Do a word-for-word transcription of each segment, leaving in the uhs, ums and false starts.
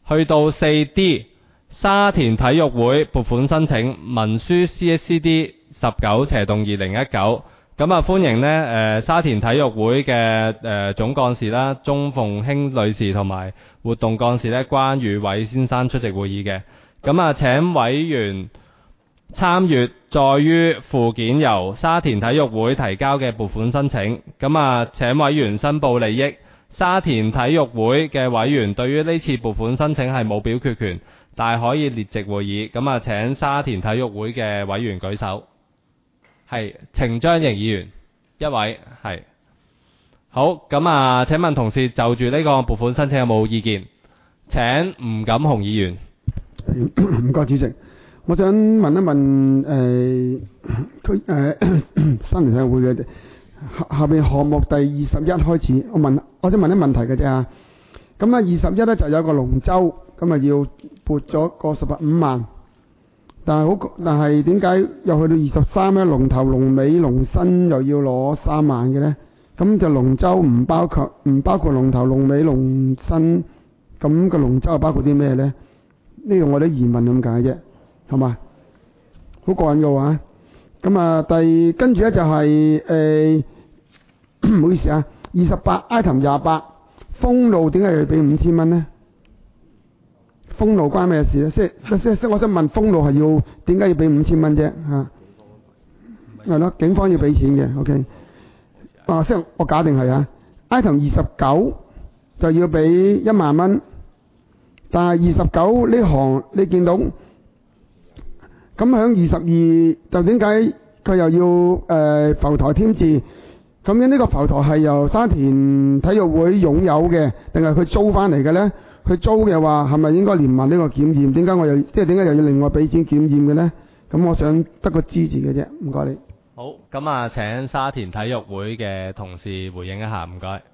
去到四 D 沙田體育會撥款申請文書 C S C D 十九斜洞二零一九。咁啊，歡迎呢誒、呃、沙田體育會嘅誒、呃、總幹事啦，鍾鳳興女士同埋活動幹事呢關宇偉先生出席會議嘅。咁啊，請委員參閱載於附件由沙田體育會提交嘅撥款申請。咁啊，請委員申報利益。沙田體育會嘅委員對於呢次撥款申請係冇表決權，但係可以列席會議。咁啊，請沙田體育會嘅委員舉手。係程章瑩議員一位，係好。咁啊，請問同事就住呢個撥款申請有冇意見？請吳錦雄議員。 唔該，主席，我想問一問誒區誒沙田體育會嘅下下邊項目第二十一開始，我問我想問啲問題嘅啫嚇。咁啊，二十一咧就有個龍舟，咁啊要撥咗個十五萬。但係好，但係點解又去到二十三咧？龍頭、龍尾、龍身又要攞三萬嘅咧？咁就龍舟唔包括唔包括龍頭、龍尾、龍身，咁個龍舟係包括啲咩咧？呢個我啲疑問咁解啫，係嘛？好過癮嘅話，咁啊，第跟住咧就係、是、誒，唔、呃、好意思啊，二十八 item 廿八，封路點解要俾五千蚊咧？封路關咩事咧？即係即係我想問，封路係要點解要俾五千蚊啫？嚇，係咯，警方要俾錢嘅。OK，啊，即係我假定係啊。item 二十九就要俾一萬蚊，但係二十九呢行你見到咁響二十二，就點解佢又要誒、呃、浮台添置？咁樣呢個浮台係由沙田體育會擁有嘅，定係佢租翻嚟嘅咧？佢租嘅話係咪應該連埋呢個檢驗？點解我又即係點解又要另外俾錢檢驗嘅呢？咁我想得個支持嘅啫，唔該你。 好，咁啊，請沙田體育會嘅同事回應一下，唔該。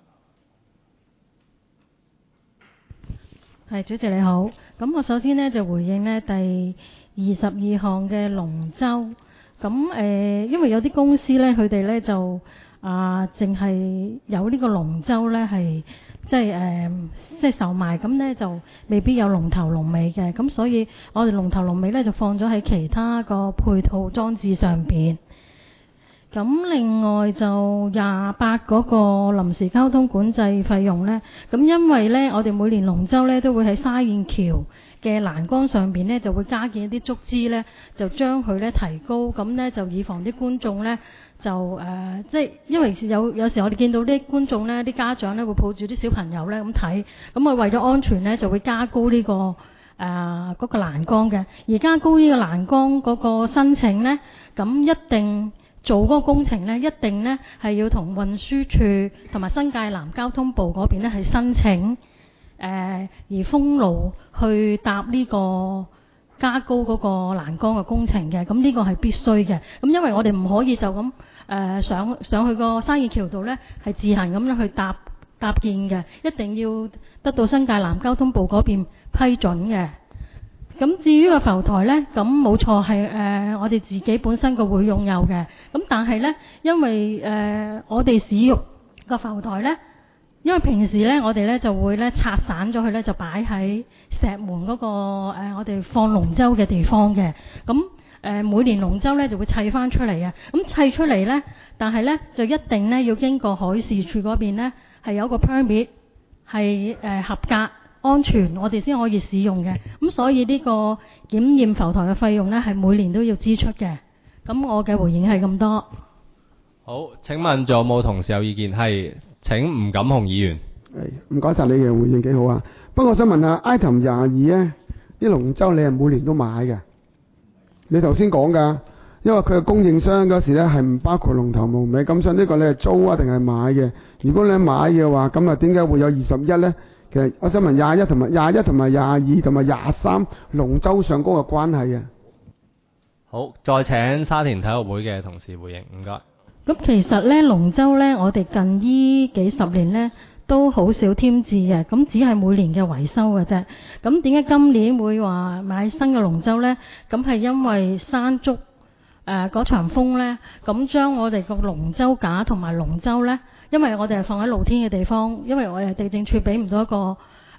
係，主席你好。咁我首先呢就回應呢第二十二項嘅龍舟。咁誒、呃，因為有啲公司呢，佢哋呢就啊，淨、呃、係有呢個龍舟呢係。即係誒、呃，即係售賣，咁呢就未必有龍頭龍尾嘅，咁所以我哋龍頭龍尾呢就放咗喺其他個配套裝置上邊。咁另外就廿八嗰個臨時交通管制費用呢，咁因為呢我哋每年龍舟呢都會喺沙燕橋嘅欄杆上邊呢就會加建一啲竹枝呢，就將佢呢提高，咁呢就以防啲觀眾呢。就誒、呃，即係因為有有時我哋見到啲觀眾呢，啲家長呢會抱住啲小朋友呢咁睇，咁我為咗安全呢，就會加高呢、這個誒嗰、呃那個欄杆嘅。而加高呢個欄杆嗰個申請呢，咁一定做嗰個工程呢，一定呢係要同運輸署同埋新界南交通部嗰邊呢係申請誒、呃，而封路去搭呢、這個。加高嗰個欄杆嘅工程嘅，咁呢個係必須嘅。咁因為我哋唔可以就咁誒、呃、上上去個沙燕橋度呢，係自行咁樣去搭搭建嘅，一定要得到新界南交通部嗰邊批准嘅。咁至於個浮台呢，咁冇錯係誒我哋自己本身個會擁有嘅。咁但係呢，因為誒、呃、我哋使用個浮台呢。因為平時咧，我哋咧就會咧拆散咗佢咧，就擺喺石門嗰、那個誒、呃，我哋放龍舟嘅地方嘅。咁誒、呃，每年龍舟咧就會砌翻出嚟嘅。咁砌出嚟咧，但係咧就一定咧要經過海事處嗰邊咧係有個 permit 係誒、呃、合格安全，我哋先可以使用嘅。咁所以呢個檢驗浮台嘅費用咧係每年都要支出嘅。咁我嘅回應係咁多。 好，請問仲有冇同事有意見？係。請吳錦雄議員。 係，唔該晒你嘅回應幾好啊！不過我想問下 item 廿二咧，啲龍舟你係每年都買嘅？你頭先講㗎，因為佢嘅供應商嗰時咧係唔包括龍頭龍尾，咁所以呢個你係租啊定係買嘅？如果你買嘅話，咁啊點解會有二十一咧？其實我想問廿一同埋廿一同埋廿二同埋廿三龍舟上高嘅關係啊！ 好，再請沙田體育會嘅同事回應，唔該。 咁其實咧龍舟咧，我哋近呢幾十年咧都好少添置嘅，咁只係每年嘅維修嘅啫。咁點解今年會話買新嘅龍舟咧？咁係因為山竹誒嗰、呃、場風咧，咁將我哋個龍舟架同埋龍舟咧，因為我哋係放喺露天嘅地方，因為我哋地政處俾唔到一個誒、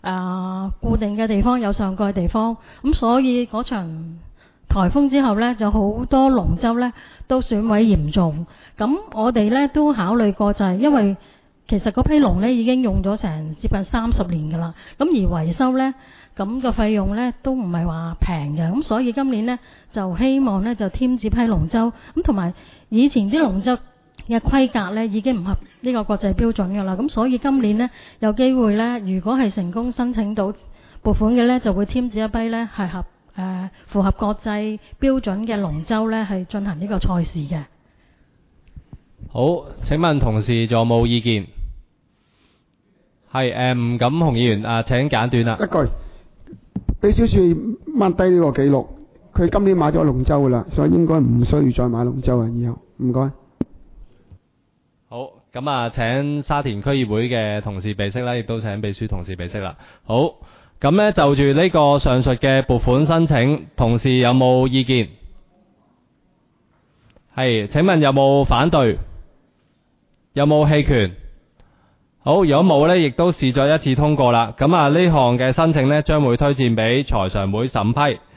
啊固定嘅地方，有上蓋地方，咁所以嗰場颱風之後呢，就好多龍舟呢都損毀嚴重。咁我哋呢都考慮過，就係因為其實嗰批龍呢已經用咗成接近三十年㗎啦，咁而維修呢，咁個費用呢都唔係話平嘅，咁所以今年呢，就希望呢就添置批龍舟，咁同埋以前啲龍舟嘅規格呢已經唔合呢個國際標準㗎啦，咁所以今年呢，有機會呢，如果係成功申請到撥款嘅呢，就會添置一批呢係合誒、呃、符合國際標準嘅龍舟呢係進行呢個賽事嘅。 好，請問同事仲有冇意見？係誒，吳錦雄議員啊，請簡短啦。 一句，俾小處掹低呢個記錄，佢今年買咗龍舟噶啦，所以應該唔需要再買龍舟啊。以後唔該。 好，咁啊，請沙田區議會嘅同事備悉啦，亦都請秘書同事備悉啦。好，咁呢就住呢個上述嘅撥款申請，同事有冇意見？係，請問有冇反對？有冇棄權？好，如果冇呢，亦都視作一次通過啦。咁啊，呢項嘅申請呢，將會推薦俾財常會審批。